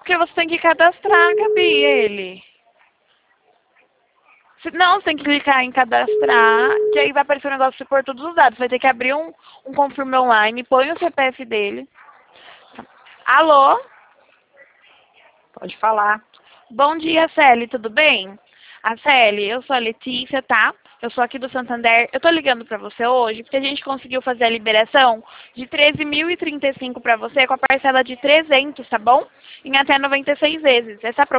Porque você tem que cadastrar, Gabi, ele. Não, você tem que clicar em cadastrar, que aí vai aparecer um negócio de você pôr todos os dados. Vai ter que abrir um confirme online, põe o CPF dele. Alô? Pode falar. Bom dia, Celi, tudo bem? A Celi, eu sou a Letícia, tá? Eu sou aqui do Santander. Eu tô ligando pra você hoje porque a gente conseguiu fazer a liberação de 13.035 pra você com a parcela de 300, tá bom? Em até 96 vezes. Essa